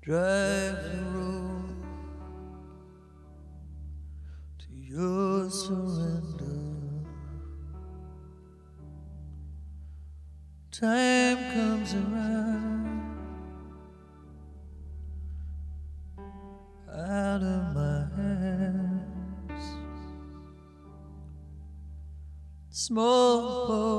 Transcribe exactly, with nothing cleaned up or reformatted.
drive the road to your surrender. Time comes around out of my hands. Small boat